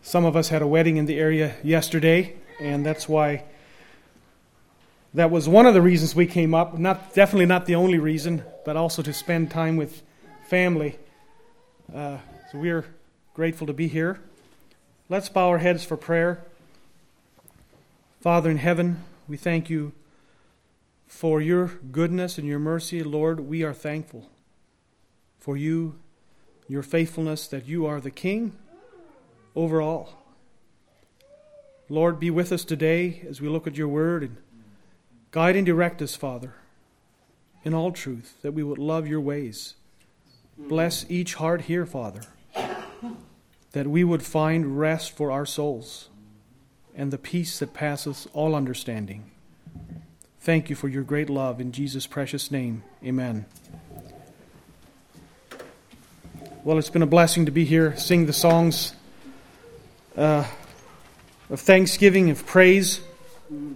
Some of us had a wedding in the area yesterday, and that was one of the reasons we came up. Definitely not the only reason, but also to spend time with family. So we're grateful to be here. Let's bow our heads for prayer. Father in heaven, we thank you for your goodness and your mercy. Lord, we are thankful for you, your faithfulness, that you are the King over all. Lord, be with us today as we look at your word, and guide and direct us, Father, in all truth, that we would love your ways. Bless each heart here, Father, that we would find rest for our souls and the peace that passeth all understanding. Thank you for your great love. In Jesus' precious name, amen. Well, it's been a blessing to be here, sing the songs of thanksgiving, of praise. You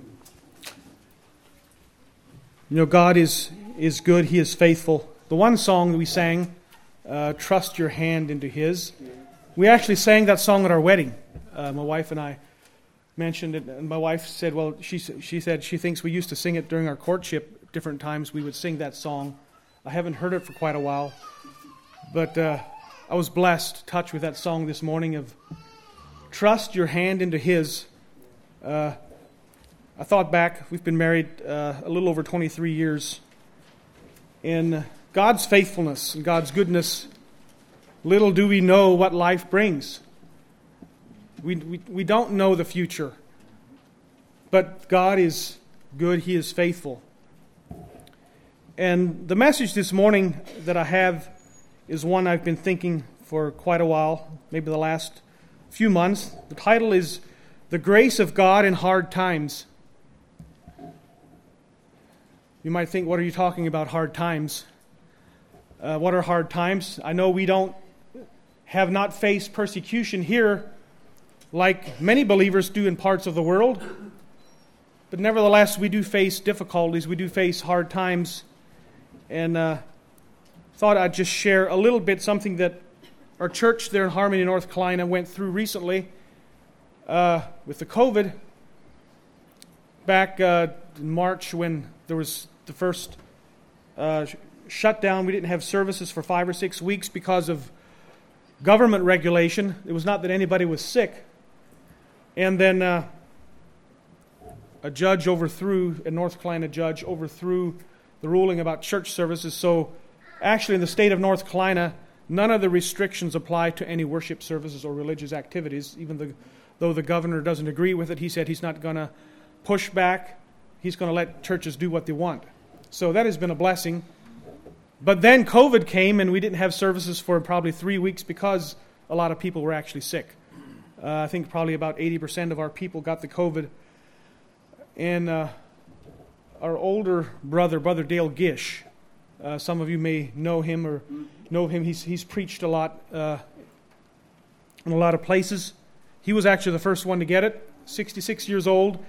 know, God is good. He is faithful. The one song that we sang, Trust Your Hand into His, we actually sang that song at our wedding. My wife and I mentioned it, and my wife said, well, she said she thinks we used to sing it during our courtship. Different times we would sing that song. I haven't heard it for quite a while, but I was blessed, touched with that song this morning of Trust Your Hand into His. I thought back, we've been married a little over 23 years. In God's faithfulness and God's goodness, little do we know what life brings. We don't know the future, but God is good, He is faithful. And the message this morning that I have is one I've been thinking for quite a while, maybe the last few months. The title is The Grace of God in Hard Times. You might think, what are you talking about, hard times? What are hard times? I know we have not faced persecution here like many believers do in parts of the world, but nevertheless we do face difficulties, we do face hard times, and thought I'd just share a little bit something that our church there in Harmony, North Carolina went through recently with the COVID. Back in March when there was the first shutdown, we didn't have services for 5 or 6 weeks because of government regulation. It was not that anybody was sick. And then a North Carolina judge overthrew the ruling about church services. So actually in the state of North Carolina, none of the restrictions apply to any worship services or religious activities. Even though the governor doesn't agree with it, he said he's not going to push back. He's going to let churches do what they want. So that has been a blessing. But then COVID came and we didn't have services for probably 3 weeks because a lot of people were actually sick. I think probably about 80% of our people got the COVID. And our older brother Dale Gish, some of you may know him or know him. He's preached a lot in a lot of places. He was actually the first one to get it, 66 years old.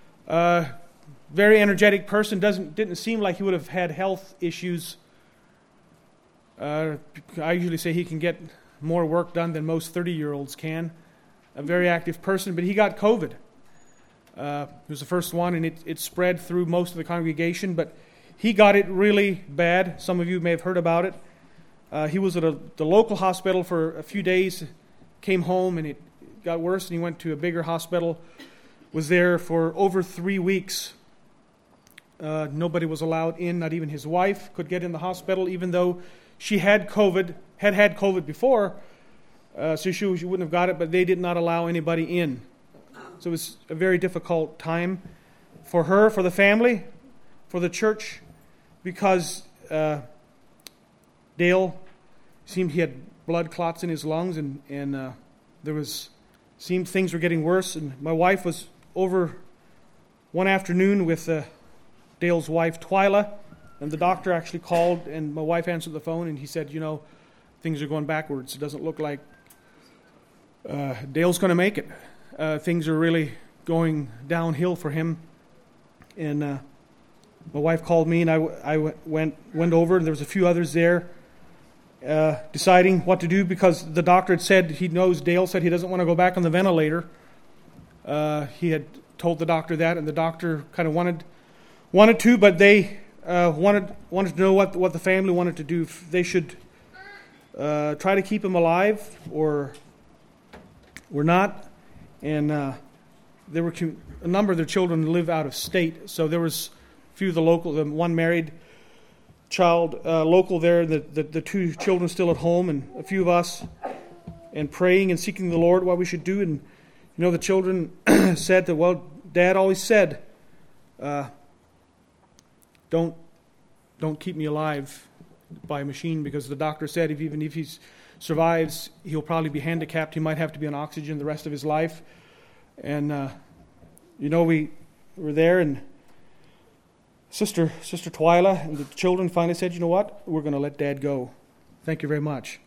Very energetic person. Didn't seem like he would have had health issues. I usually say he can get more work done than most 30-year-olds can. A very active person, but he got COVID. It was the first one, and it spread through most of the congregation, but he got it really bad. Some of you may have heard about it. He was at the local hospital for a few days, came home, and it got worse, and he went to a bigger hospital, was there for over 3 weeks. Nobody was allowed in, not even his wife could get in the hospital, even though she had COVID before, so she wouldn't have got it, but they did not allow anybody in. So it was a very difficult time for her, for the family, for the church, because Dale seemed he had blood clots in his lungs, and seemed things were getting worse. And my wife was over one afternoon with Dale's wife, Twyla, and the doctor actually called, and my wife answered the phone, and he said, things are going backwards. It doesn't look like Dale's going to make it. Things are really going downhill for him. And my wife called me, and I went over, and there was a few others there. deciding what to do because the doctor had said, Dale said he doesn't want to go back on the ventilator. He had told the doctor that, and the doctor kind of wanted to, but they wanted to know what the family wanted to do. If they should try to keep him alive or not. And there were a number of their children live out of state, so there was a few of the one married child local there, the two children still at home, and a few of us, and praying and seeking the Lord what we should do. And the children said that, well, Dad always said, don't keep me alive by a machine, because the doctor said even if he survives, he'll probably be handicapped. He might have to be on oxygen the rest of his life. And we were there, and Sister Twyla and the children finally said, you know what, we're going to let Dad go. Thank you very much.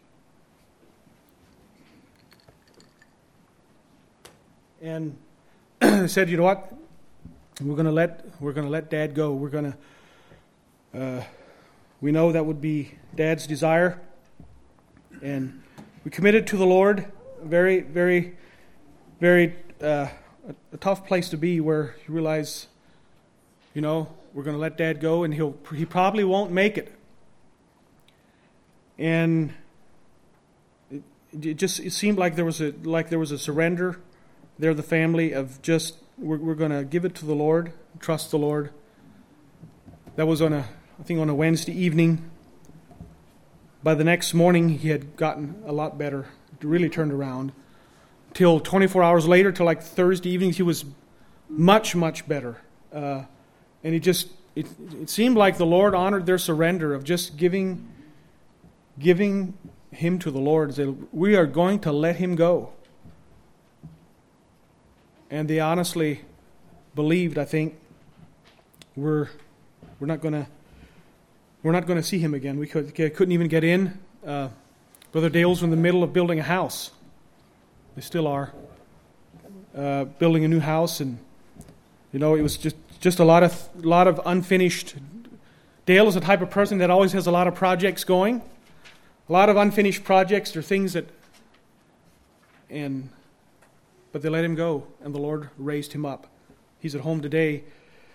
And said, you know what, we're going to let Dad go. We're going to we know that would be Dad's desire, and we committed to the Lord. Very, very, very a tough place to be, where you realize, we're going to let Dad go, and he probably won't make it. And it seemed like there was a surrender there, the family, of just we're going to give it to the Lord, trust the Lord. That was on a Wednesday evening. By the next morning, he had gotten a lot better, really turned around. Till 24 hours later, till like Thursday evenings, he was much, much better. And it seemed like the Lord honored their surrender of just giving him to the Lord and said, we are going to let him go. And they honestly believed, I think, we're not going to see him again. We couldn't even get in. Brother Dale's in the middle of building a house. They still are building a new house, and it was just a lot of unfinished. Dale is the type of person that always has a lot of projects going, a lot of unfinished projects or things but they let him go, and the Lord raised him up. He's at home today.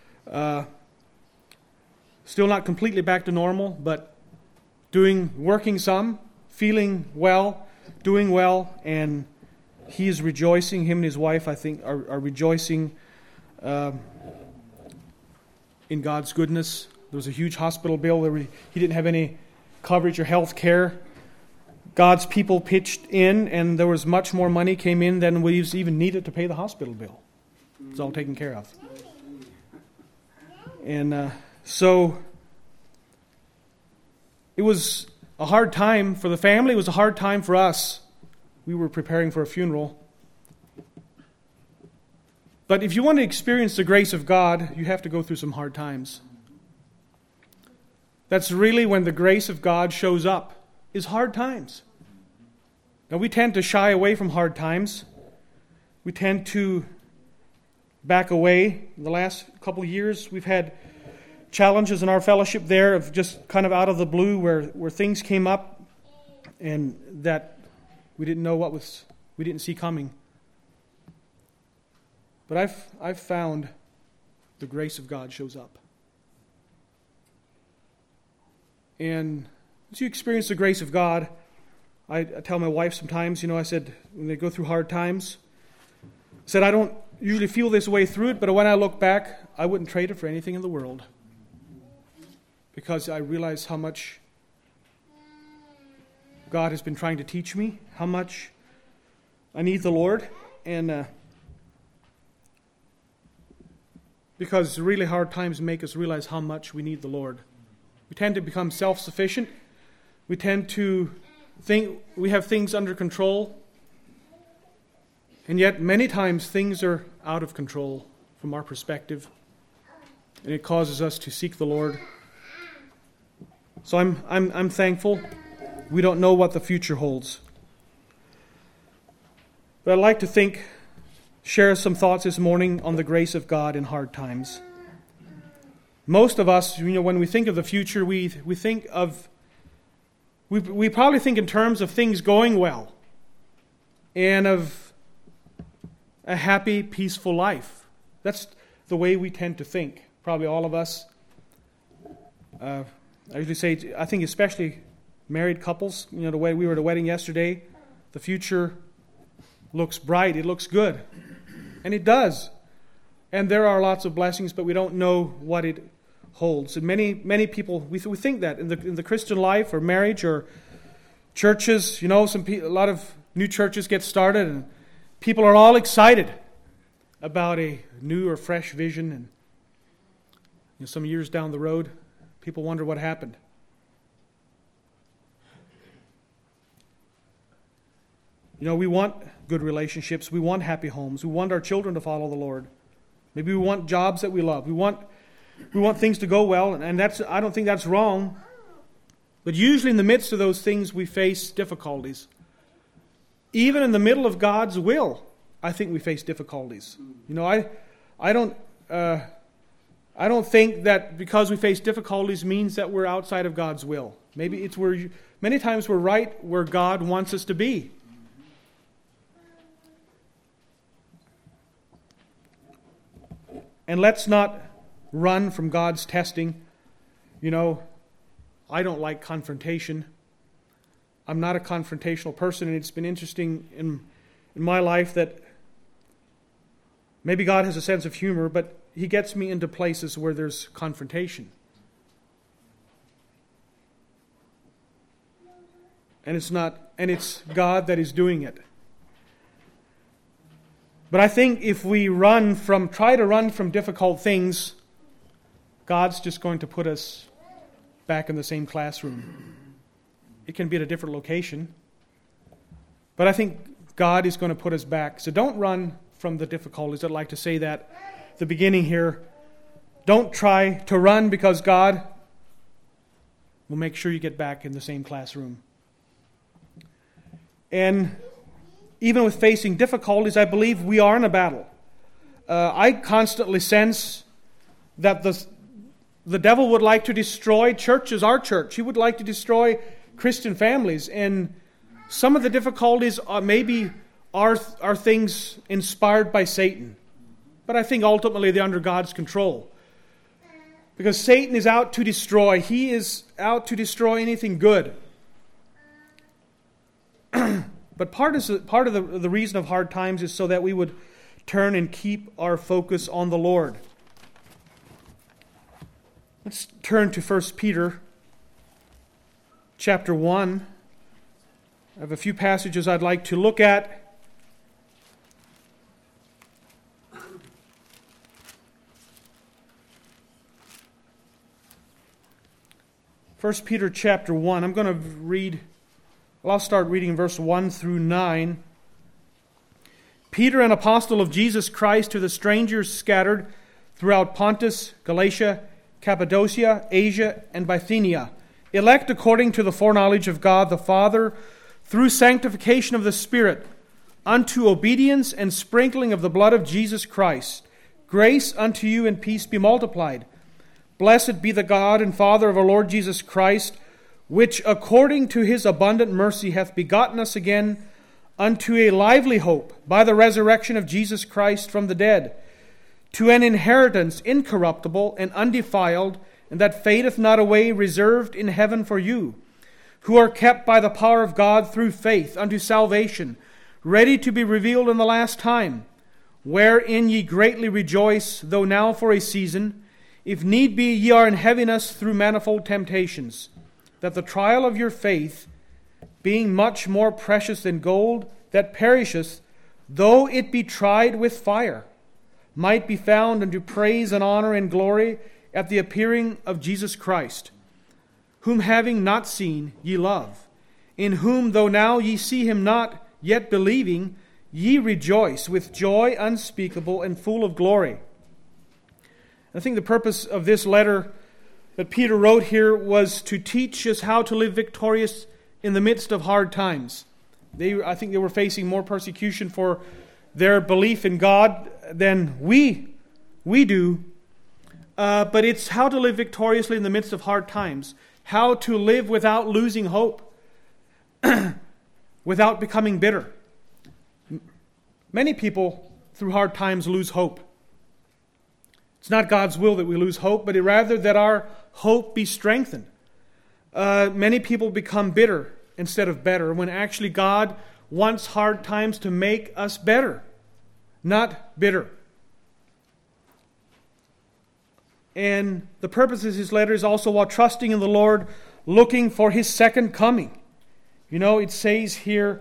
Still not completely back to normal, but working some, feeling well, doing well, and he is rejoicing. Him and his wife, I think, are rejoicing in God's goodness. There was a huge hospital bill. He didn't have any coverage or health care. God's people pitched in, and there was much more money came in than we even needed to pay the hospital bill. It's all taken care of. And so it was a hard time for the family. It was a hard time for us. We were preparing for a funeral. But if you want to experience the grace of God, you have to go through some hard times. That's really when the grace of God shows up, is hard times. Now, we tend to shy away from hard times. We tend to back away. In the last couple of years, we've had challenges in our fellowship there of just kind of out of the blue where things came up and that we didn't know we didn't see coming. But I've found the grace of God shows up. And as you experience the grace of God, I tell my wife sometimes, I said, when they go through hard times, I said, I don't usually feel this way through it, but when I look back, I wouldn't trade it for anything in the world. Because I realize how much God has been trying to teach me, how much I need the Lord, and because really hard times make us realize how much we need the Lord. We tend to become self-sufficient. We tend to think we have things under control. And yet many times things are out of control from our perspective. And it causes us to seek the Lord. So I'm thankful. We don't know what the future holds. But I'd like to share some thoughts this morning on the grace of God in hard times. Most of us, when we think of the future, we think of we probably think in terms of things going well and of a happy, peaceful life. That's the way we tend to think, probably all of us. I usually say, I think especially married couples, the way we were at a wedding yesterday, the future looks bright, it looks good. And it does. And there are lots of blessings, but we don't know what it holds. And many people, we think that in the Christian life or marriage or churches, a lot of new churches get started and people are all excited about a new or fresh vision. And some years down the road, people wonder what happened. We want good relationships. We want happy homes. We want our children to follow the Lord. Maybe we want jobs that we love. We want things to go well, and I don't think that's wrong. But usually in the midst of those things, we face difficulties. Even in the middle of God's will, I think we face difficulties. I don't think that because we face difficulties means that we're outside of God's will. Maybe many times we're right where God wants us to be. And let's not run from God's testing. I don't like confrontation. I'm not a confrontational person, and it's been interesting in my life that maybe God has a sense of humor, but He gets me into places where there's confrontation. And it's God that is doing it. But I think if we try to run from difficult things, God's just going to put us back in the same classroom. It can be at a different location. But I think God is going to put us back. So don't run from the difficulties. I'd like to say that at the beginning here. Don't try to run because God will make sure you get back in the same classroom. And even with facing difficulties, I believe we are in a battle. I constantly sense that the devil would like to destroy churches, our church. He would like to destroy Christian families. And some of the difficulties maybe are things inspired by Satan. But I think ultimately they're under God's control. Because Satan is out to destroy. He is out to destroy anything good. But part of the reason of hard times is so that we would turn and keep our focus on the Lord. Let's turn to 1 Peter chapter 1. I have a few passages I'd like to look at. First Peter chapter 1. I'm going to read. I'll start reading verse 1 through 9. Peter, an apostle of Jesus Christ, to the strangers scattered throughout Pontus, Galatia, Cappadocia, Asia, and Bithynia, elect according to the foreknowledge of God the Father, through sanctification of the Spirit, unto obedience and sprinkling of the blood of Jesus Christ. Grace unto you and peace be multiplied. Blessed be the God and Father of our Lord Jesus Christ, which according to His abundant mercy hath begotten us again unto a lively hope by the resurrection of Jesus Christ from the dead, to an inheritance incorruptible and undefiled, and that fadeth not away, reserved in heaven for you, who are kept by the power of God through faith unto salvation, ready to be revealed in the last time, wherein ye greatly rejoice, though now for a season, if need be, ye are in heaviness through manifold temptations, that the trial of your faith, being much more precious than gold that perisheth, though it be tried with fire, might be found unto praise and honor and glory at the appearing of Jesus Christ, whom having not seen ye love, in whom though now ye see Him not, yet believing, ye rejoice with joy unspeakable and full of glory. I think the purpose of this letter that Peter wrote here was to teach us how to live victorious in the midst of hard times. I think they were facing more persecution for their belief in God than we do. But it's how to live victoriously in the midst of hard times. How to live without losing hope. without becoming bitter. Many people, through hard times, lose hope. It's not God's will that we lose hope, but rather that our hope be strengthened. Many people become bitter instead of better, when actually God wants hard times to make us better, not bitter. And the purpose of his letter is also while trusting in the Lord, looking for his second coming. You know, it says here,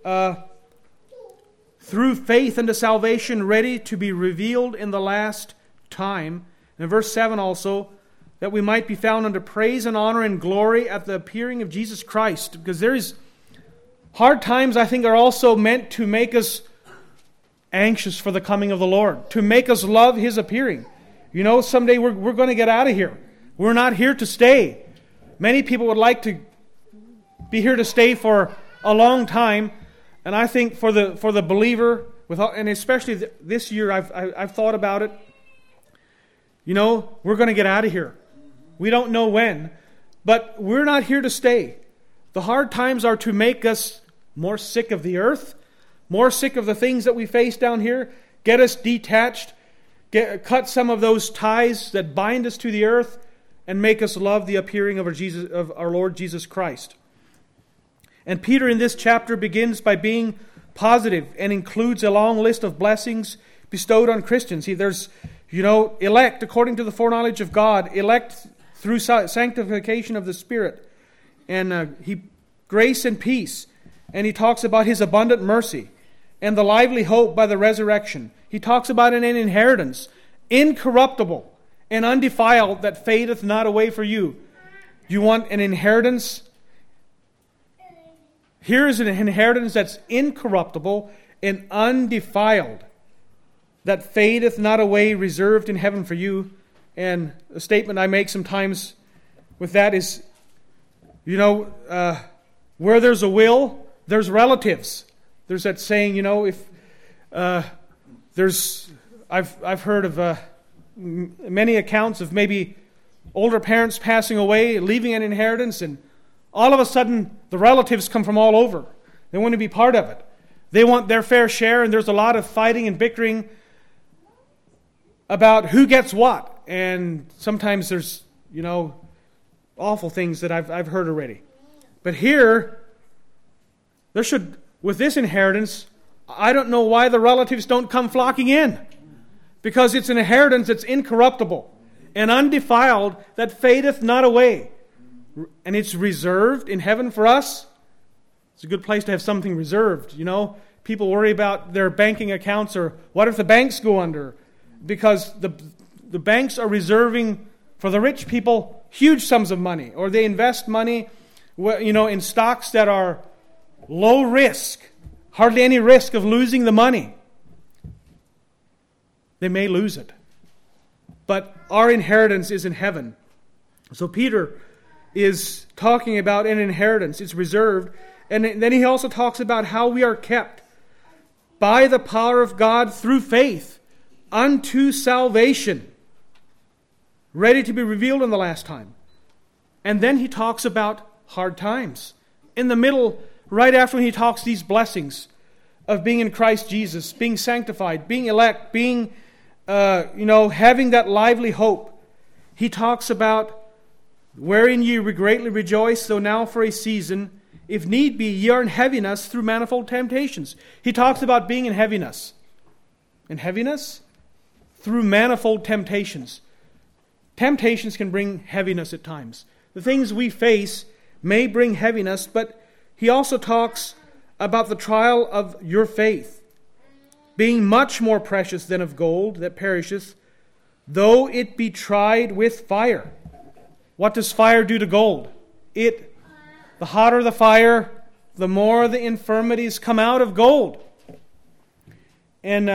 through faith unto salvation, ready to be revealed in the last time. And in verse 7 also, that we might be found unto praise and honor and glory at the appearing of Jesus Christ. Because there is hard times, I think, are also meant to make us anxious for the coming of the Lord, to make us love his appearing. You know, someday we're going to get out of here. We're not here to stay. Many people would like to be here to stay for a long time, and I think for the believer, and especially this year, I've thought about it. You know, we're going to get out of here. We don't know when, but we're not here to stay. The hard times are to make us more sick of the earth, more sick of the things that we face down here, get us detached, cut some of those ties that bind us to the earth, and make us love the appearing of our Lord Jesus Christ. And Peter in this chapter begins by being positive and includes a long list of blessings bestowed on Christians. There's, elect according to the foreknowledge of God, elect through sanctification of the Spirit, and grace and peace. And he talks about his abundant mercy and the lively hope by the resurrection. He talks about an inheritance, incorruptible and undefiled, that fadeth not away for you. You want an inheritance? Here is an inheritance that's incorruptible and undefiled, that fadeth not away, reserved in heaven for you. And a statement I make sometimes with that is, where there's a will, there's relatives. There's that saying, if I've heard of many accounts of maybe older parents passing away, leaving an inheritance, and all of a sudden the relatives come from all over. They want to be part of it. They want their fair share, and there's a lot of fighting and bickering about who gets what. And sometimes there's, awful things that I've heard already. But here, with this inheritance, I don't know why the relatives don't come flocking in. Because it's an inheritance that's incorruptible and undefiled, that fadeth not away. And it's reserved in heaven for us. It's a good place to have something reserved, People worry about their banking accounts, or what if the banks go under? Because the banks are reserving for the rich people huge sums of money, or they invest money, in stocks that are low risk, hardly any risk of losing the money. They may lose it, but our inheritance is in heaven. So Peter is talking about an inheritance. It's reserved, and then he also talks about how we are kept by the power of God through faith unto salvation, ready to be revealed in the last time. And then he talks about hard times. In the middle, right after when he talks these blessings of being in Christ Jesus, being sanctified, being elect, being, having that lively hope, he talks about wherein ye greatly rejoice, though now for a season, if need be, ye are in heaviness through manifold temptations. He talks about being in heaviness. In heaviness? Through manifold temptations. Temptations can bring heaviness at times. The things we face may bring heaviness, but he also talks about the trial of your faith, being much more precious than of gold that perisheth, though it be tried with fire. What does fire do to gold? The hotter the fire, the more the infirmities come out of gold. And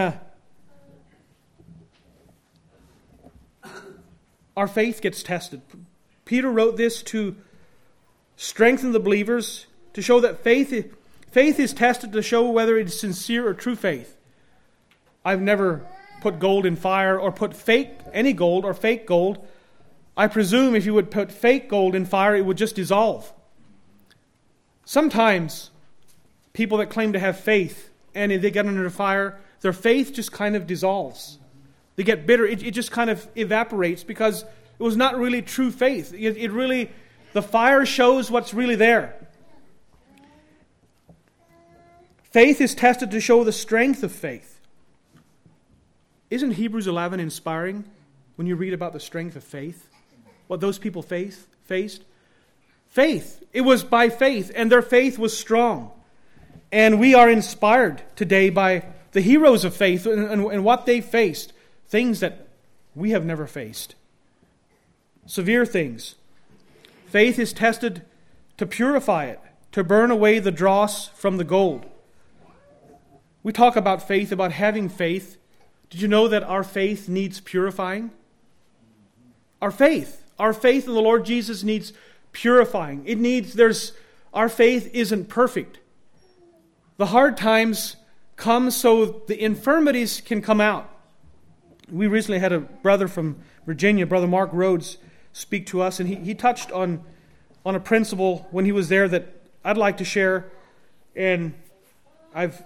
our faith gets tested. Peter wrote this to strengthen the believers, to show that faith is tested to show whether it is sincere or true faith. I've never put gold in fire or put any gold or fake gold. I presume if you would put fake gold in fire, it would just dissolve. Sometimes people that claim to have faith, and if they get under the fire, their faith just kind of dissolves. They get bitter. It just kind of evaporates because it was not really true faith. It really, the fire shows what's really there. Faith is tested to show the strength of faith. Isn't Hebrews 11 inspiring when you read about the strength of faith? What those people faced? Faith. It was by faith, and their faith was strong. And we are inspired today by the heroes of faith and what they faced. Things that we have never faced. Severe things. Faith is tested to purify it, to burn away the dross from the gold. We talk about faith, about having faith. Did you know that our faith needs purifying? Our faith in the Lord Jesus needs purifying. Our faith isn't perfect. The hard times come so the infirmities can come out. We recently had a brother from Virginia, Brother Mark Rhodes, speak to us, and he touched on a principle when he was there that I'd like to share, and I've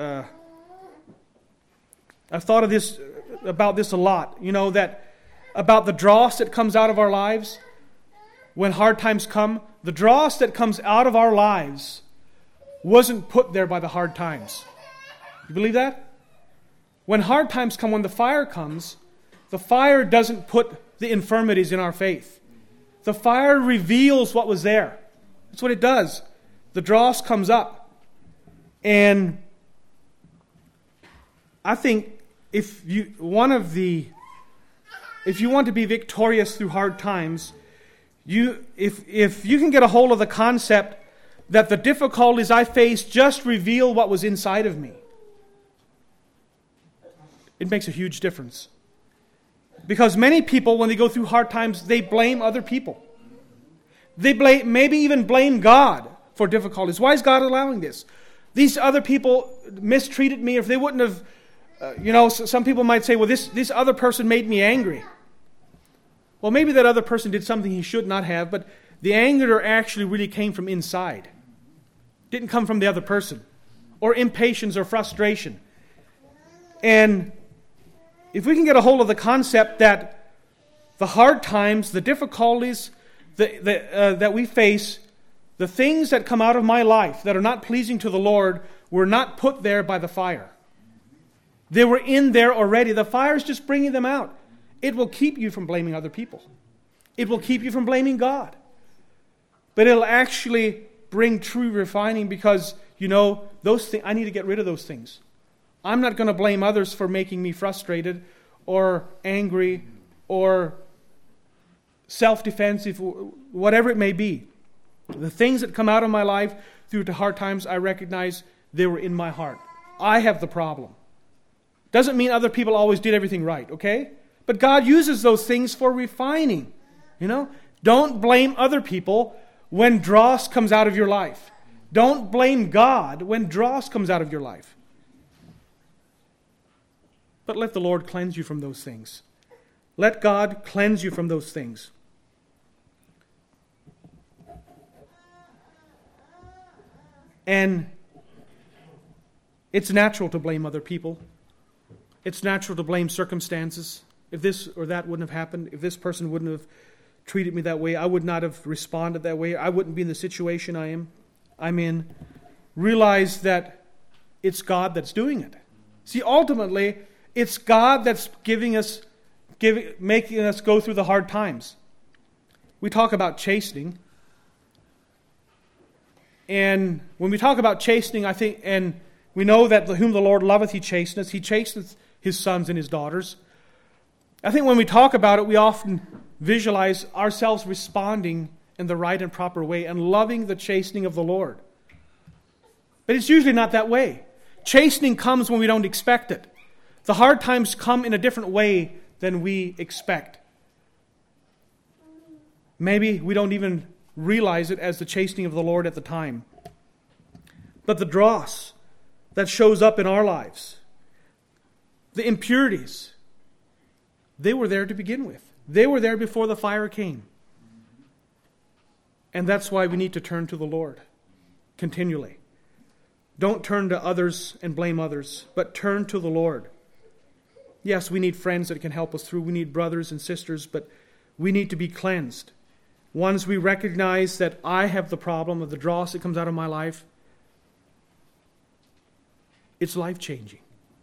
thought of this about this a lot. You know, that about the dross that comes out of our lives when hard times come. The dross that comes out of our lives wasn't put there by the hard times. You believe that? When hard times come, when the fire comes, the fire doesn't put the infirmities in our faith. The fire reveals what was there. That's what it does. The dross comes up. And I think if you want to be victorious through hard times, if you can get a hold of the concept that the difficulties I faced just reveal what was inside of me, it makes a huge difference. Because many people, when they go through hard times, they blame other people. They maybe even blame God for difficulties. Why is God allowing this? These other people mistreated me. If they wouldn't have, some people might say, well, this other person made me angry. Well, maybe that other person did something he should not have, but the anger actually really came from inside. It didn't come from the other person. Or impatience or frustration. And if we can get a hold of the concept that the hard times, the difficulties that we face, the things that come out of my life that are not pleasing to the Lord were not put there by the fire. They were in there already. The fire is just bringing them out. It will keep you from blaming other people. It will keep you from blaming God. But it'll actually bring true refining because, those things, I need to get rid of those things. I'm not going to blame others for making me frustrated or angry or self-defensive, whatever it may be. The things that come out of my life through to hard times, I recognize they were in my heart. I have the problem. Doesn't mean other people always did everything right, okay? But God uses those things for refining. Don't blame other people when dross comes out of your life. Don't blame God when dross comes out of your life. But let the Lord cleanse you from those things. Let God cleanse you from those things. And it's natural to blame other people. It's natural to blame circumstances. If this or that wouldn't have happened, if this person wouldn't have treated me that way, I would not have responded that way. I wouldn't be in the situation I'm in. Realize that it's God that's doing it. See, ultimately, it's God that's making us go through the hard times. We talk about chastening. And when we talk about chastening, I think, and we know that whom the Lord loveth, He chasteneth. He chasteneth His sons and His daughters. I think when we talk about it, we often visualize ourselves responding in the right and proper way and loving the chastening of the Lord. But it's usually not that way. Chastening comes when we don't expect it. The hard times come in a different way than we expect. Maybe we don't even realize it as the chastening of the Lord at the time. But the dross that shows up in our lives, the impurities, they were there to begin with. They were there before the fire came. And that's why we need to turn to the Lord. continually. Don't turn to others and blame others, but turn to the Lord. Yes, we need friends that can help us through. We need brothers and sisters, but we need to be cleansed. Once we recognize that I have the problem of the dross that comes out of my life, it's life-changing.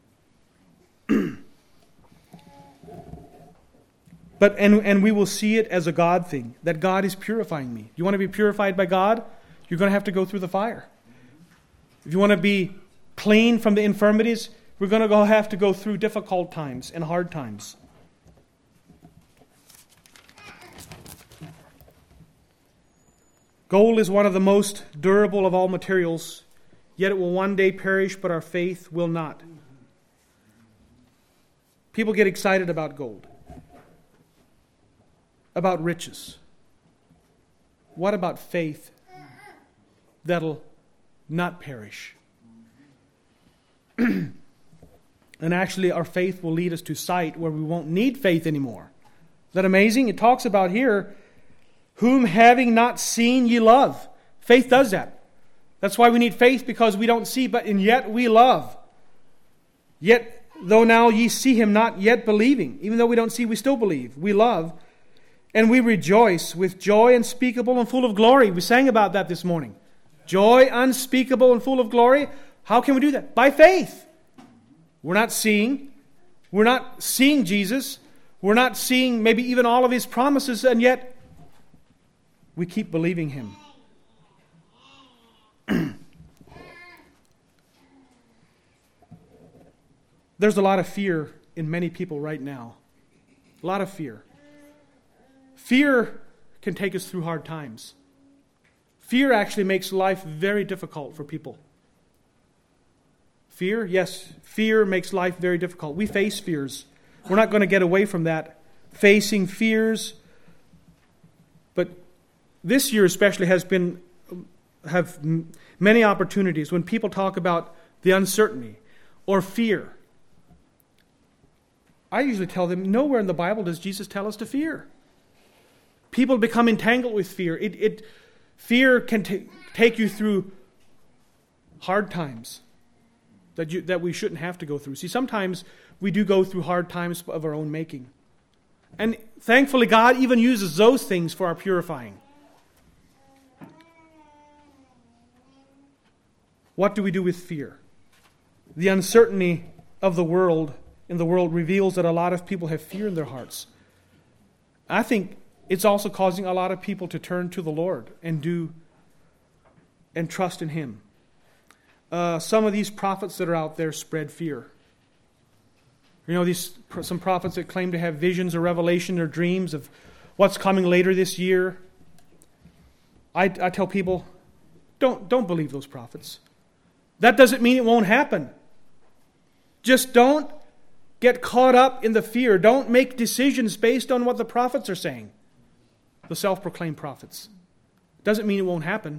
And we will see it as a God thing, that God is purifying me. You want to be purified by God? You're going to have to go through the fire. If you want to be clean from the infirmities, we're going to have to go through difficult times and hard times. Gold is one of the most durable of all materials, yet it will one day perish, but our faith will not. People get excited about gold, about riches. What about faith that'll not perish? And actually, our faith will lead us to sight where we won't need faith anymore. Isn't that amazing? It talks about here, whom having not seen ye love. Faith does that. That's why we need faith, because we don't see, and yet we love. Yet, though now ye see him not, yet believing. Even though we don't see, we still believe. We love. And we rejoice with joy unspeakable and full of glory. We sang about that this morning. Joy unspeakable and full of glory. How can we do that? By faith. We're not seeing. We're not seeing Jesus. We're not seeing maybe even all of His promises, and yet we keep believing Him. There's a lot of fear in many people right now. A lot of fear. Fear can take us through hard times. Fear actually makes life very difficult for people. Fear, yes, fear makes life very difficult. We face fears. We're not going to get away from that. Facing fears. But this year especially have many opportunities when people talk about the uncertainty or fear. I usually tell them, nowhere in the Bible does Jesus tell us to fear. People become entangled with fear. Fear can take you through hard times that we shouldn't have to go through. See, sometimes we do go through hard times of our own making. And thankfully, God even uses those things for our purifying. What do we do with fear? The uncertainty of the world reveals that a lot of people have fear in their hearts. I think it's also causing a lot of people to turn to the Lord and trust in Him. Some of these prophets that are out there spread fear. You know, some prophets that claim to have visions or revelation or dreams of what's coming later this year. I tell people, don't believe those prophets. That doesn't mean it won't happen. Just don't get caught up in the fear. Don't make decisions based on what the prophets are saying. The self-proclaimed prophets. Doesn't mean it won't happen.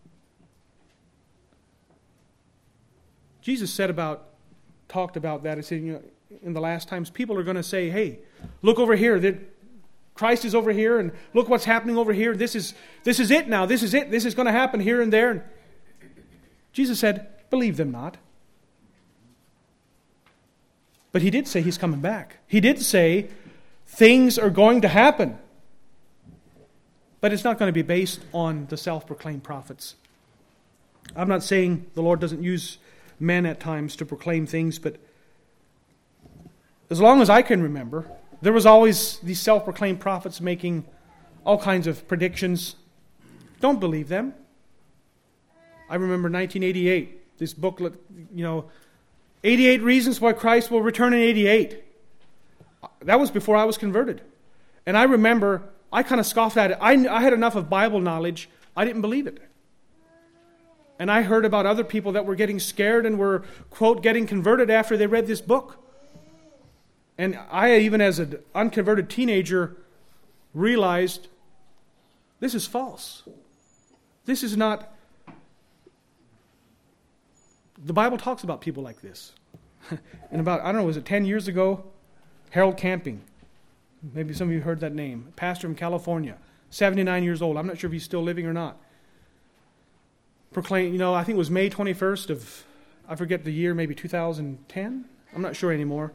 Jesus talked about that. He said, in the last times, people are going to say, hey, look over here. Christ is over here, and look what's happening over here. This is it now. This is it. This is going to happen here and there. And Jesus said, believe them not. But He did say He's coming back. He did say things are going to happen. But it's not going to be based on the self-proclaimed prophets. I'm not saying the Lord doesn't use men at times to proclaim things, but as long as I can remember, there was always these self-proclaimed prophets making all kinds of predictions. Don't believe them. I remember 1988, this booklet, 88 Reasons Why Christ Will Return in 88. That was before I was converted. And I remember, I kind of scoffed at it. I had enough of Bible knowledge, I didn't believe it. And I heard about other people that were getting scared and were, quote, getting converted after they read this book. And I, even as an unconverted teenager, realized this is false. This is not... The Bible talks about people like this. And about, 10 years ago, Harold Camping. Maybe some of you heard that name. Pastor from California. 79 years old. I'm not sure if he's still living or not. proclaimed, I think it was May 21st of, I forget the year, maybe 2010? I'm not sure anymore.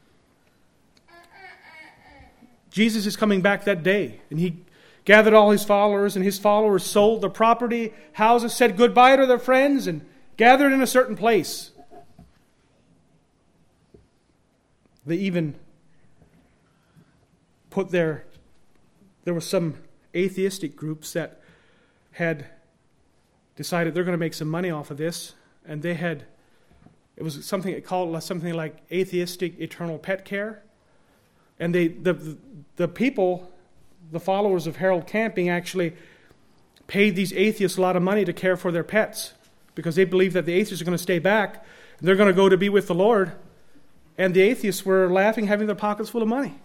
Jesus is coming back that day, and he gathered all his followers, and his followers sold their property, houses, said goodbye to their friends, and gathered in a certain place. They even there were some atheistic groups that had decided they're going to make some money off of this, and it was something called something like atheistic eternal pet care. And the people, the followers of Harold Camping, actually paid these atheists a lot of money to care for their pets, because they believed that the atheists are going to stay back, and they're going to go to be with the Lord. And the atheists were laughing, having their pockets full of money.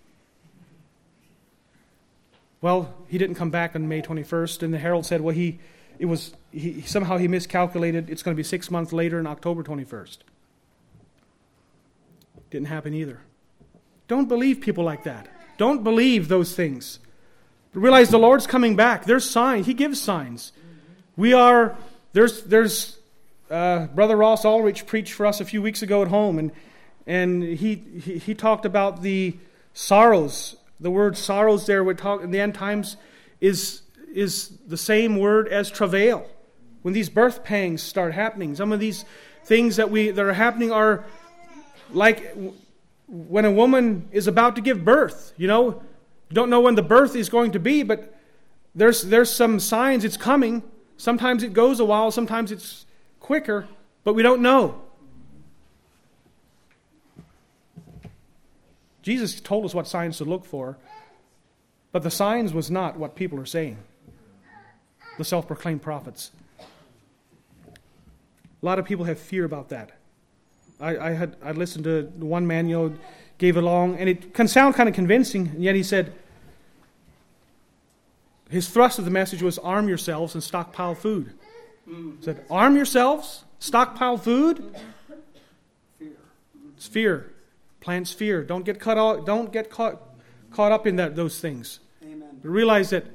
Well, he didn't come back on May 21st, and the Herald said, well, somehow he miscalculated. It's going to be 6 months later on October 21st. Didn't happen either. Don't believe people like that. Don't believe those things. But realize the Lord's coming back. There's signs. He gives signs. There's Brother Ross Ulrich preached for us a few weeks ago at home, and he talked about the sorrows. The word sorrows there in the end times is the same word as travail. When these birth pangs start happening, some of these things that are happening are like when a woman is about to give birth. You don't know when the birth is going to be, but there's some signs it's coming. Sometimes it goes a while, sometimes it's quicker, but we don't know. Jesus told us what signs to look for, but the signs was not what people are saying. The self-proclaimed prophets. A lot of people have fear about that. I listened to one man, gave along, and it can sound kind of convincing, and yet he said, his thrust of the message was arm yourselves and stockpile food. He said, arm yourselves, stockpile food. It's fear. Plants fear. Don't get caught up in those things. Amen. But realize that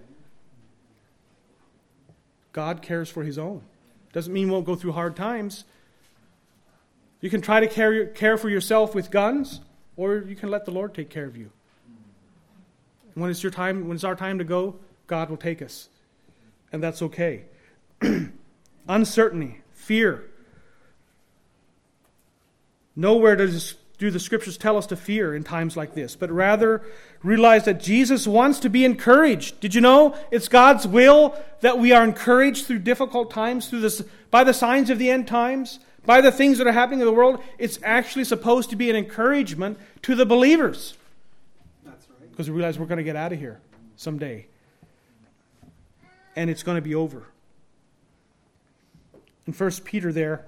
God cares for His own. Doesn't mean you won't go through hard times. You can try to care for yourself with guns, or you can let the Lord take care of you. And when it's our time to go, God will take us. And that's okay. Uncertainty, fear. Nowhere do the Scriptures tell us to fear in times like this, but rather realize that Jesus wants to be encouraged. Did you know it's God's will that we are encouraged through difficult times, by the signs of the end times, by the things that are happening in the world? It's actually supposed to be an encouragement to the believers. That's right. Because we realize we're going to get out of here someday. And it's going to be over. In 1 Peter there,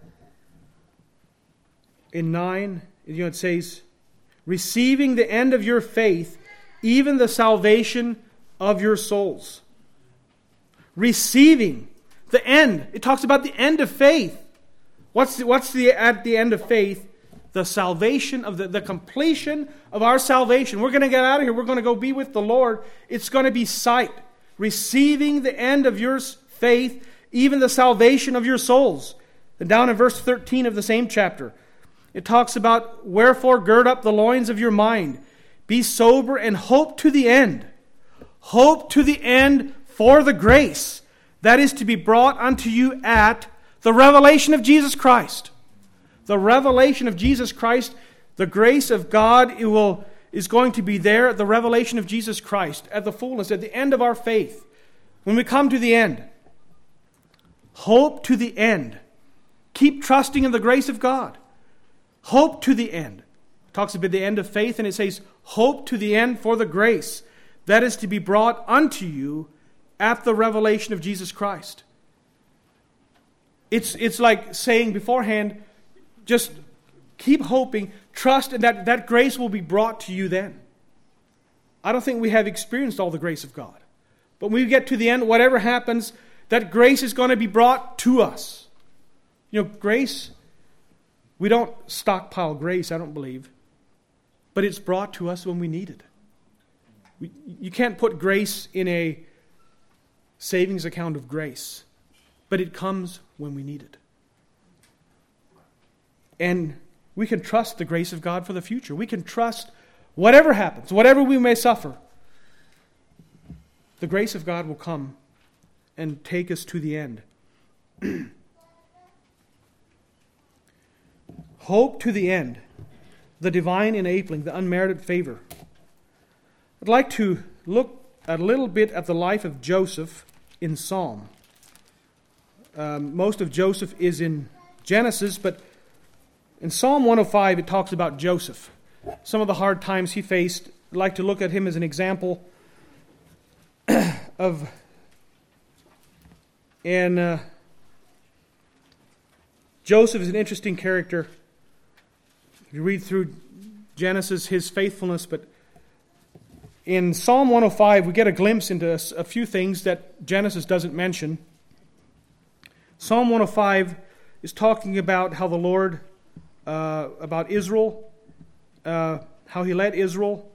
in 9, it says, receiving the end of your faith, even the salvation of your souls. Receiving the end. It talks about the end of faith. What's at the end of faith? The salvation of the completion of our salvation. We're going to get out of here. We're going to go be with the Lord. It's going to be sight. Receiving the end of your faith, even the salvation of your souls. And down in verse 13 of the same chapter, it talks about, wherefore gird up the loins of your mind. Be sober and hope to the end. Hope to the end for the grace that is to be brought unto you at the revelation of Jesus Christ. The revelation of Jesus Christ, the grace of God, is going to be there at the revelation of Jesus Christ, at the fullness, at the end of our faith. When we come to the end. Hope to the end. Keep trusting in the grace of God. Hope to the end. It talks about the end of faith, and it says, hope to the end for the grace that is to be brought unto you at the revelation of Jesus Christ. It's like saying beforehand, just keep hoping, trust, and that grace will be brought to you then. I don't think we have experienced all the grace of God. But when we get to the end, whatever happens, that grace is going to be brought to us. Grace, we don't stockpile grace, I don't believe. But it's brought to us when we need it. You can't put grace in a savings account of grace. but it comes when we need it. And we can trust the grace of God for the future. We can trust whatever happens, whatever we may suffer, the grace of God will come and take us to the end. Hope to the end, the divine enabling, the unmerited favor. I'd like to look a little bit at the life of Joseph in Psalm. Most of Joseph is in Genesis, but in Psalm 105 it talks about Joseph. Some of the hard times he faced. I'd like to look at him as an example of... And Joseph is an interesting character. If you read through Genesis, his faithfulness, but in Psalm 105, we get a glimpse into a few things that Genesis doesn't mention. Psalm 105 is talking about how the Lord, about Israel, how He led Israel.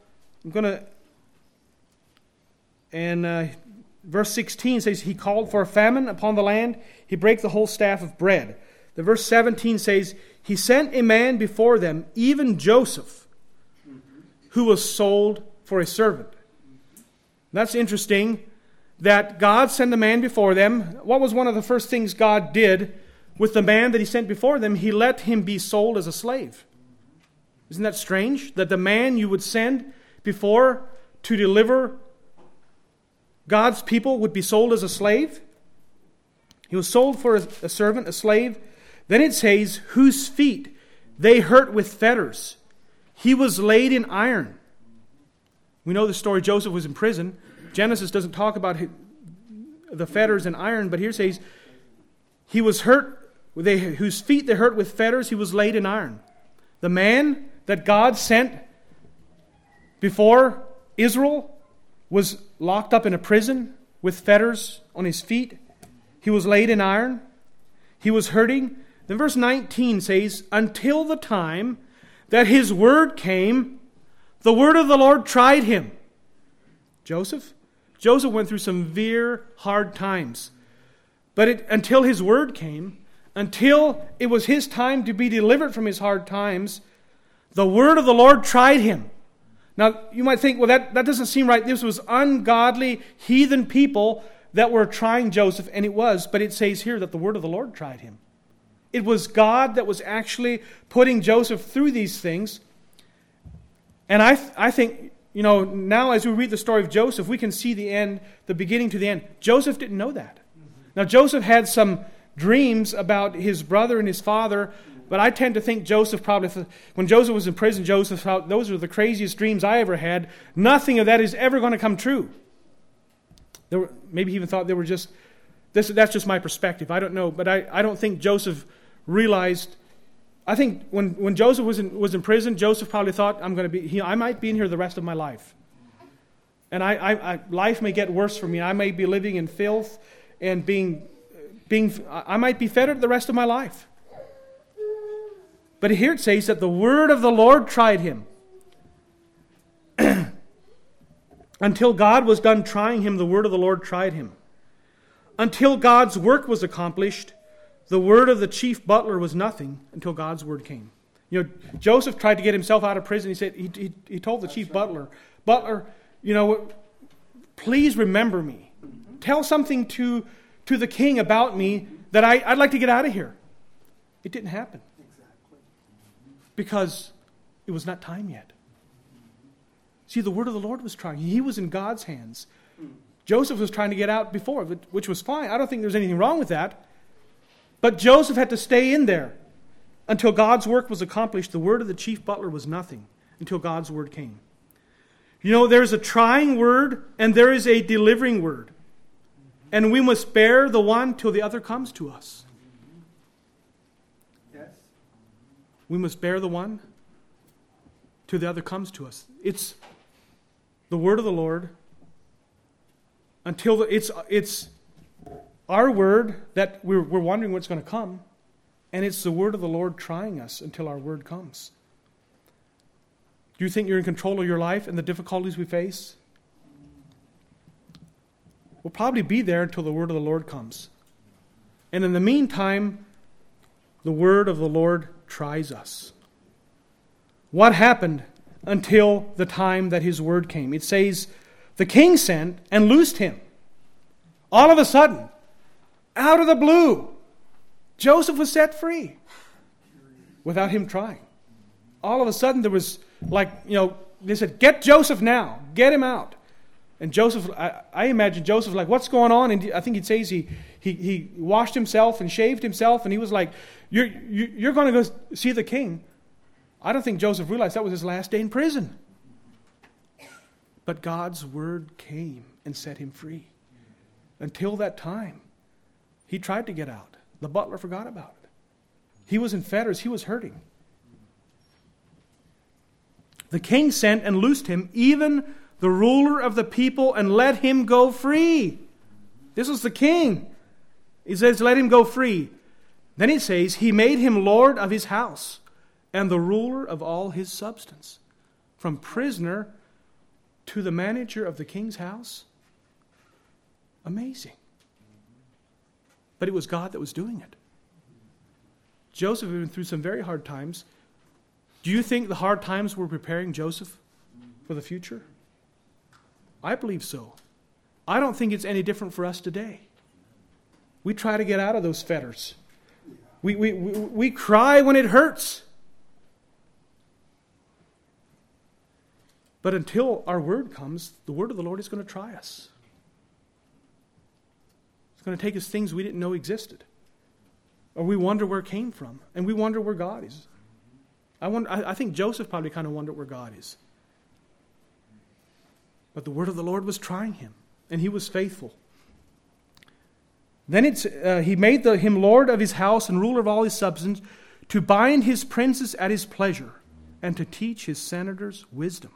Verse 16 says, He called for a famine upon the land. He brake the whole staff of bread. The verse 17 says, He sent a man before them, even Joseph, who was sold for a servant. That's interesting that God sent a man before them. What was one of the first things God did with the man that He sent before them? He let him be sold as a slave. Isn't that strange? That the man you would send before to deliver God's people would be sold as a slave. He was sold for a servant, a slave. Then it says, whose feet they hurt with fetters. He was laid in iron. We know the story. Joseph was in prison. Genesis doesn't talk about the fetters and iron, but here it says, he was hurt, whose feet they hurt with fetters. He was laid in iron. The man that God sent before Israel was locked up in a prison with fetters on his feet. He was laid in iron. He was hurting. Then verse 19 says, until the time that his word came, the word of the Lord tried him. Joseph went through some severe, hard times. But until his word came, until it was his time to be delivered from his hard times, the word of the Lord tried him. Now, you might think, well, that doesn't seem right. This was ungodly, heathen people that were trying Joseph, and it was. But it says here that the word of the Lord tried him. It was God that was actually putting Joseph through these things. And I think, now as we read the story of Joseph, we can see the end, the beginning to the end. Joseph didn't know that. Now, Joseph had some dreams about his brother and his father. But I tend to think Joseph probably, when Joseph was in prison, Joseph thought, those are the craziest dreams I ever had. Nothing of that is ever going to come true. Maybe he even thought they were just, that's just my perspective. I don't know. But I don't think Joseph realized, I think when Joseph was in prison, Joseph probably thought, I might be in here the rest of my life. And life may get worse for me. I may be living in filth and I might be fettered the rest of my life. But here it says that the word of the Lord tried him. Until God was done trying him, the word of the Lord tried him. Until God's work was accomplished, the word of the chief butler was nothing until God's word came. Joseph tried to get himself out of prison. He said, he told the chief butler, please remember me. Tell something to the king about me that I'd like to get out of here. It didn't happen. Because it was not time yet. See, the word of the Lord was trying. He was in God's hands. Joseph was trying to get out before, which was fine. I don't think there's anything wrong with that. But Joseph had to stay in there until God's work was accomplished. The word of the chief butler was nothing until God's word came. There's a trying word and there is a delivering word. And we must bear the one till the other comes to us. We must bear the one till the other comes to us. It's the word of the Lord until it's our word that we're wondering what's going to come, and it's the word of the Lord trying us until our word comes. Do you think you're in control of your life and the difficulties we face? We'll probably be there until the word of the Lord comes. And in the meantime, the word of the Lord tries us. What happened until the time that his word came? It says, the king sent and loosed him. All of a sudden, out of the blue, Joseph was set free without him trying. All of a sudden, there was they said, get Joseph now. Get him out. And Joseph, I imagine Joseph like, what's going on? And I think it says he washed himself and shaved himself, and he was like, you're going to go see the king. I don't think Joseph realized that was his last day in prison. But God's word came and set him free. Until that time, he tried to get out. The butler forgot about it. He was in fetters. He was hurting. The king sent and loosed him, even the ruler of the people, and let him go free. This was the king. He says, let him go free. Then it says, he made him lord of his house and the ruler of all his substance. From prisoner to the manager of the king's house. Amazing. But it was God that was doing it. Joseph had been through some very hard times. Do you think the hard times were preparing Joseph for the future? I believe so. I don't think it's any different for us today. We try to get out of those fetters. We cry when it hurts. But until our word comes, the word of the Lord is going to try us. It's going to take us things we didn't know existed. Or we wonder where it came from. And we wonder where God is. I think Joseph probably kind of wondered where God is. But the word of the Lord was trying him. And he was faithful. Then he made him lord of his house and ruler of all his substance, to bind his princes at his pleasure, and to teach his senators wisdom.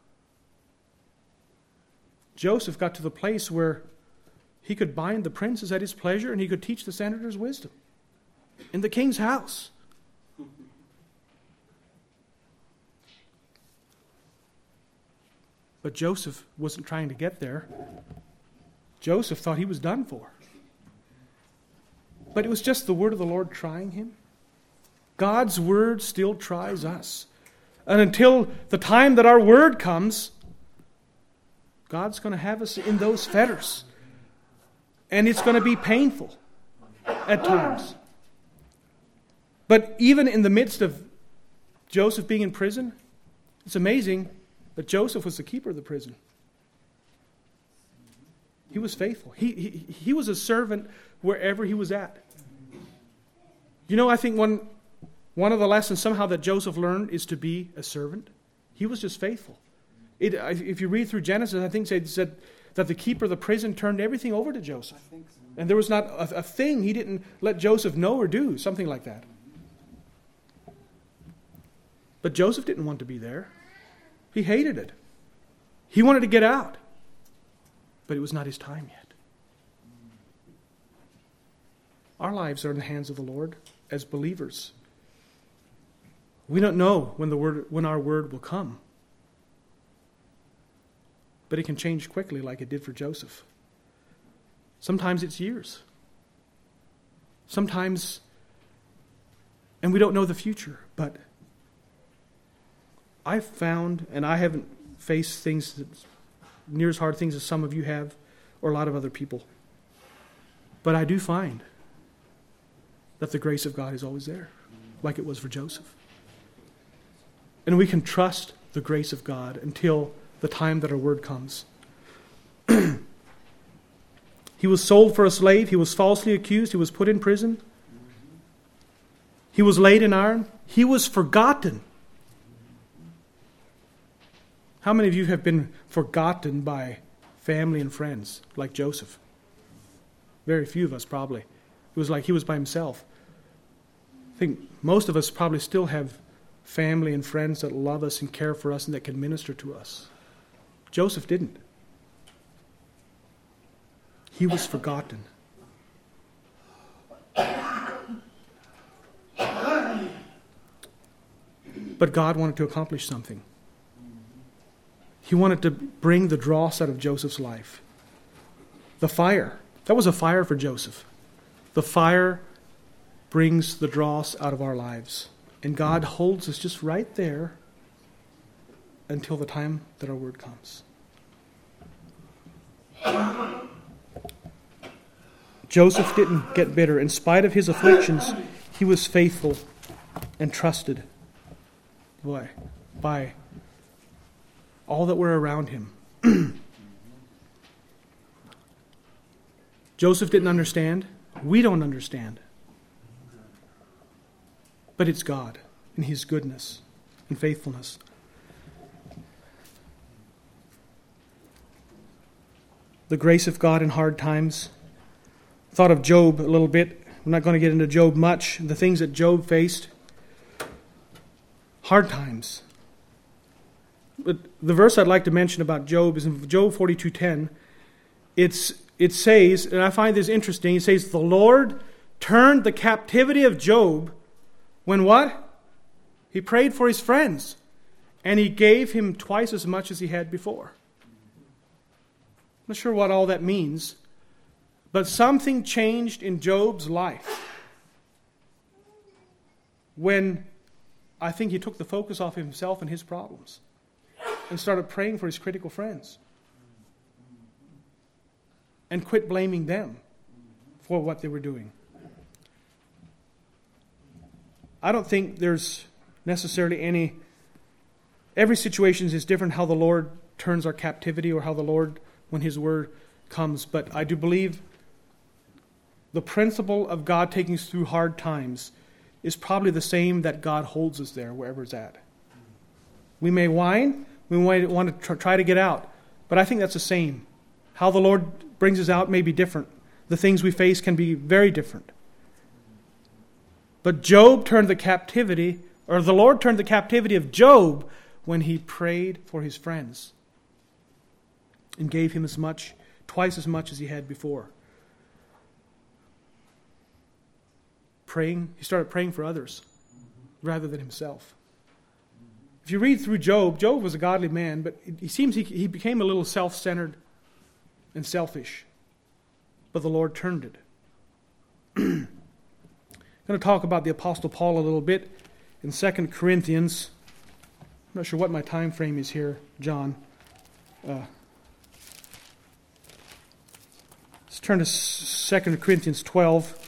Joseph got to the place where he could bind the princes at his pleasure, and he could teach the senators wisdom in the king's house. But Joseph wasn't trying to get there. Joseph thought he was done for. But it was just the word of the Lord trying him. God's word still tries us. And until the time that our word comes, God's going to have us in those fetters. And it's going to be painful at times. But even in the midst of Joseph being in prison, it's amazing that Joseph was the keeper of the prison. He was faithful. He was a servant wherever he was at. You know, I think one of the lessons somehow that Joseph learned is to be a servant. He was just faithful. If you read through Genesis, I think it said that the keeper of the prison turned everything over to Joseph. So. And there was not a thing he didn't let Joseph know or do, something like that. But Joseph didn't want to be there. He hated it. He wanted to get out. But it was not his time yet. Our lives are in the hands of the Lord as believers. We don't know when our word will come. But it can change quickly like it did for Joseph. Sometimes it's years. Sometimes, and we don't know the future, but I've found, and I haven't faced things that's near as hard things as some of you have, or a lot of other people. But I do find that the grace of God is always there, like it was for Joseph. And we can trust the grace of God until the time that our word comes. He was sold for a slave. He was falsely accused. He was put in prison. He was laid in iron. He was forgotten. How many of you have been forgotten by family and friends like Joseph? Very few of us probably. It was like he was by himself. I think most of us probably still have family and friends that love us and care for us and that can minister to us. Joseph didn't. He was forgotten. But God wanted to accomplish something. He wanted to bring the dross out of Joseph's life. The fire. That was a fire for Joseph. the fire brings the dross out of our lives. And God holds us just right there until the time that our word comes. Joseph didn't get bitter. In spite of his afflictions, he was faithful and trusted by all that were around him. Joseph didn't understand. We don't understand. But it's God and His goodness and faithfulness. The grace of God in hard times. Thought of Job a little bit. I'm not going to get into Job much. The things that Job faced. Hard times. But the verse I'd like to mention about Job is in Job 42:10. It says, and I find this interesting, it says, the Lord turned the captivity of Job when what? He prayed for his friends. And He gave him twice as much as he had before. I'm not sure what all that means. But something changed in Job's life when I think he took the focus off himself and his problems and started praying for his critical friends and quit blaming them for what they were doing. I don't think there's necessarily every situation is different how the Lord turns our captivity or how the Lord, when His word comes. But I do believe the principle of God taking us through hard times is probably the same that God holds us there wherever it's at. We may whine, we might want to try to get out, but I think that's the same. How the Lord brings us out may be different. The things we face can be very different. But the Lord turned the captivity of Job when he prayed for his friends and gave him twice as much as he had before. He started praying for others rather than himself. If you read through Job was a godly man, but it seems he became a little self-centered and selfish. But the Lord turned it. I'm going to talk about the Apostle Paul a little bit in 2 Corinthians. I'm not sure what my time frame is here, John. Let's turn to 2 Corinthians 12.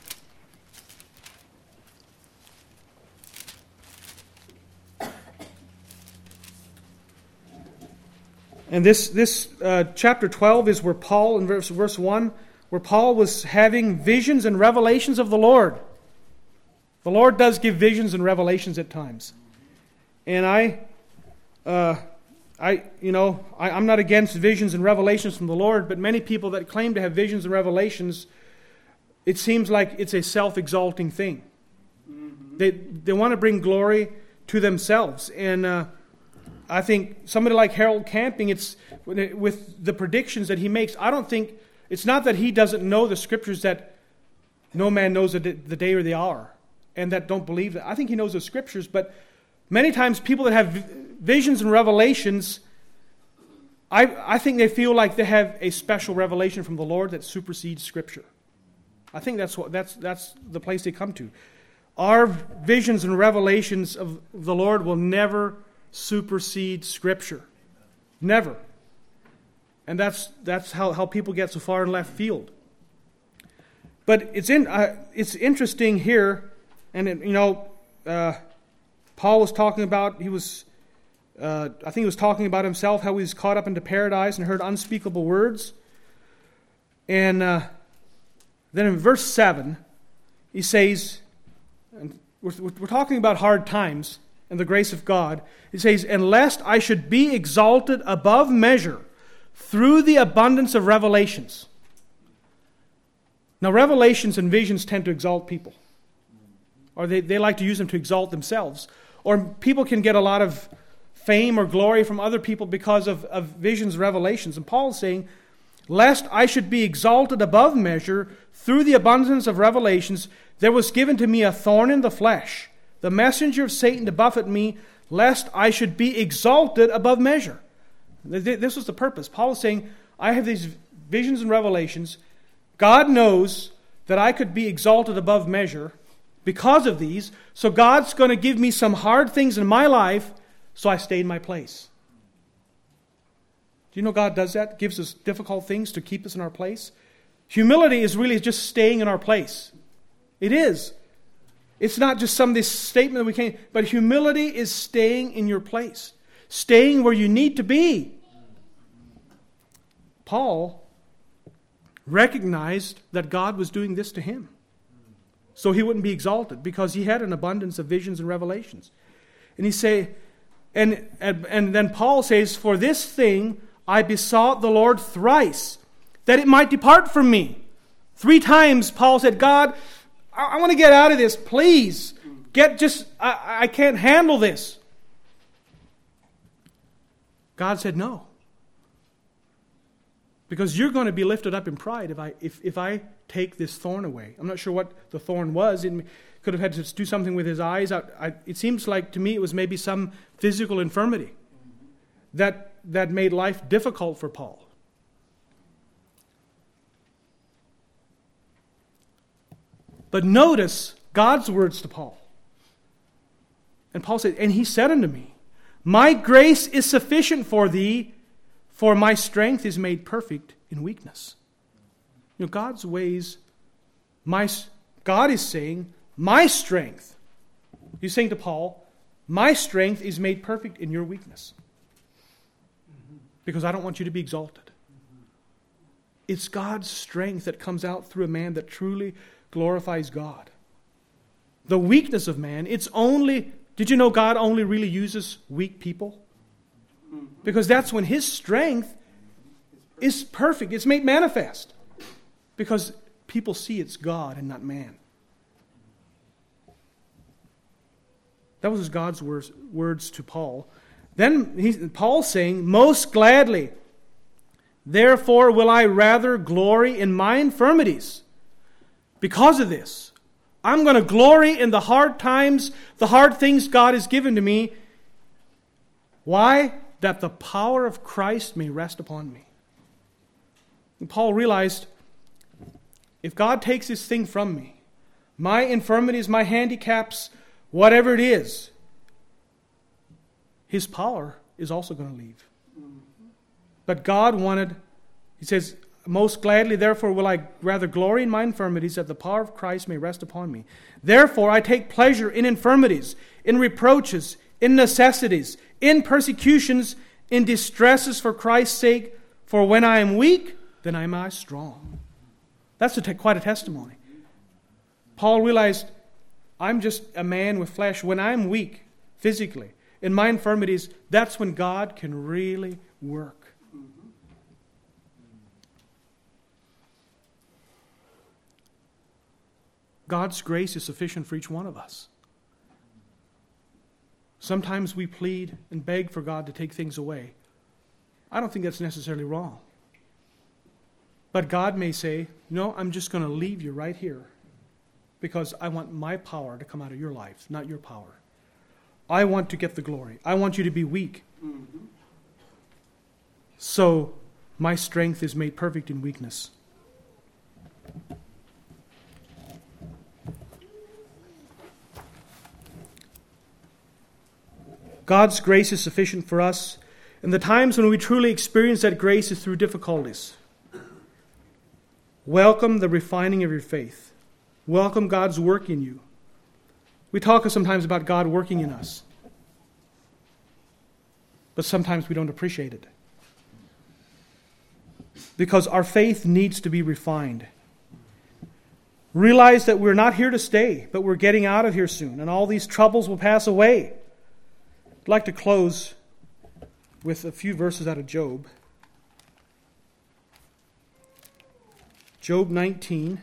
And this chapter 12 is where Paul, in verse 1, where Paul was having visions and revelations of the Lord. The Lord does give visions and revelations at times. And I'm not against visions and revelations from the Lord, but many people that claim to have visions and revelations, it seems like it's a self-exalting thing. They want to bring glory to themselves. And I think somebody like Harold Camping, it's with the predictions that he makes, I don't think, it's not that he doesn't know the Scriptures that no man knows the day or the hour, and that don't believe that. I think he knows the Scriptures, but many times people that have visions and revelations, I think they feel like they have a special revelation from the Lord that supersedes Scripture. I think that's the place they come to. Our visions and revelations of the Lord will never supersede Scripture. Never. And that's how people get so far in left field. But it's interesting here, and Paul was talking about, I think he was talking about himself, how he was caught up into paradise and heard unspeakable words. And then in verse 7, he says, and we're talking about hard times and the grace of God. He says, "And lest I should be exalted above measure through the abundance of revelations." Now, revelations and visions tend to exalt people. Or they like to use them to exalt themselves. Or people can get a lot of fame or glory from other people because of visions, revelations. And Paul is saying, "Lest I should be exalted above measure through the abundance of revelations, there was given to me a thorn in the flesh, the messenger of Satan to buffet me, lest I should be exalted above measure." This was the purpose. Paul is saying, I have these visions and revelations. God knows that I could be exalted above measure because of these. So God's going to give me some hard things in my life, so I stay in my place. Do you know God does that? Gives us difficult things to keep us in our place. Humility is really just staying in our place. It is. It's not just this statement that we can't, but humility is staying in your place. Staying where you need to be. Paul recognized that God was doing this to him, so he wouldn't be exalted, because he had an abundance of visions and revelations. And and then Paul says, "For this thing I besought the Lord thrice, that it might depart from me." 3 times Paul said, "God, I want to get out of this. Please, I can't handle this." God said, "No. Because you're going to be lifted up in pride if I take this thorn away." I'm not sure what the thorn was. It could have had to do something with his eyes. It seems like to me it was maybe some physical infirmity that made life difficult for Paul. But notice God's words to Paul. And Paul said, "And he said unto me, My grace is sufficient for thee, for my strength is made perfect in weakness." You know, God's ways, God is saying, my strength. He's saying to Paul, my strength is made perfect in your weakness. Because I don't want you to be exalted. It's God's strength that comes out through a man that truly glorifies God. The weakness of man, did you know God only really uses weak people? Because that's when His strength is perfect. It's made manifest. Because people see it's God and not man. That was God's words to Paul. Then Paul's saying, "Most gladly, therefore will I rather glory in my infirmities." Because of this, I'm going to glory in the hard times, the hard things God has given to me. Why? That the power of Christ may rest upon me. And Paul realized, if God takes this thing from me, my infirmities, my handicaps, whatever it is, His power is also going to leave. But God wanted, He says, "Most gladly, therefore, will I rather glory in my infirmities, that the power of Christ may rest upon me. Therefore, I take pleasure in infirmities, in reproaches, in necessities, in persecutions, in distresses for Christ's sake. For when I am weak, then am I strong." That's quite a testimony. Paul realized, I'm just a man with flesh. When I'm weak, physically, in my infirmities, that's when God can really work. God's grace is sufficient for each one of us. Sometimes we plead and beg for God to take things away. I don't think that's necessarily wrong. But God may say, "No, I'm just going to leave you right here because I want my power to come out of your life, not your power. I want to get the glory. I want you to be weak. So my strength is made perfect in weakness." God's grace is sufficient for us, and the times when we truly experience that grace is through difficulties. Welcome the refining of your faith. Welcome God's work in you. We talk sometimes about God working in us, but sometimes we don't appreciate it. Because our faith needs to be refined. Realize that we're not here to stay, but we're getting out of here soon, and all these troubles will pass away. I'd like to close with a few verses out of Job. Job 19,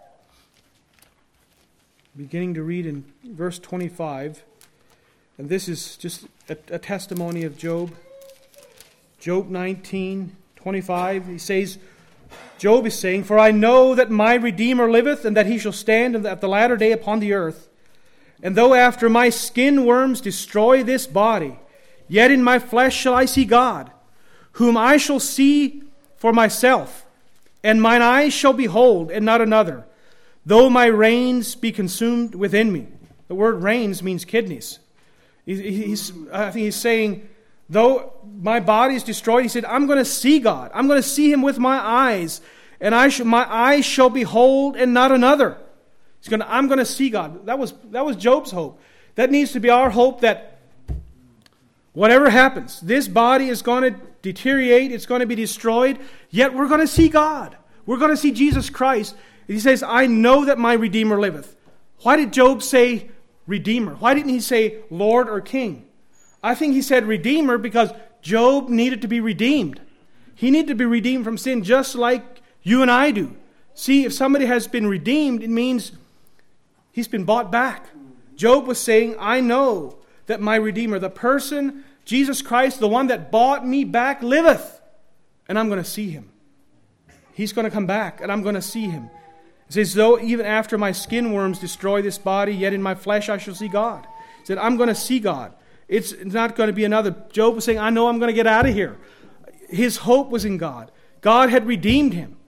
beginning to read in verse 25. And this is just a testimony of Job. Job 19:25. He says, Job is saying, "For I know that my Redeemer liveth, and that he shall stand at the latter day upon the earth. And though after my skin worms destroy this body, yet in my flesh shall I see God, whom I shall see for myself, and mine eyes shall behold, and not another. though my reins be consumed within me. The word reins means kidneys. I think he's saying, though my body is destroyed, he said, I'm going to see God. I'm going to see Him with my eyes. And my eyes shall behold and not another. I'm going to see God. That was Job's hope. That needs to be our hope, that whatever happens, this body is going to deteriorate, it's going to be destroyed, yet we're going to see God. We're going to see Jesus Christ. He says, I know that my Redeemer liveth. Why did Job say Redeemer? Why didn't he say Lord or King? I think he said Redeemer because Job needed to be redeemed. He needed to be redeemed from sin just like you and I do. See, if somebody has been redeemed, it means he's been bought back. Job was saying, I know that my Redeemer, the person, Jesus Christ, the one that bought me back, liveth. And I'm going to see Him. He's going to come back, and I'm going to see Him. It says, though even after my skin worms destroy this body, yet in my flesh I shall see God. He said, I'm going to see God. It's not going to be another. Job was saying, I know I'm going to get out of here. His hope was in God. God had redeemed him.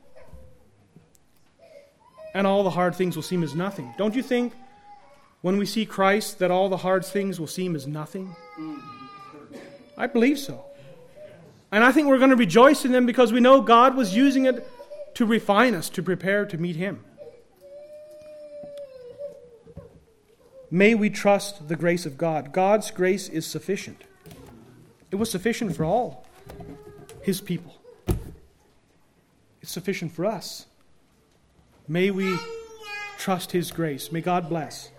And all the hard things will seem as nothing. Don't you think when we see Christ that all the hard things will seem as nothing? I believe so. And I think we're going to rejoice in them because we know God was using it to refine us, to prepare to meet Him. May we trust the grace of God. God's grace is sufficient. It was sufficient for all His people. It's sufficient for us. May we trust His grace. May God bless.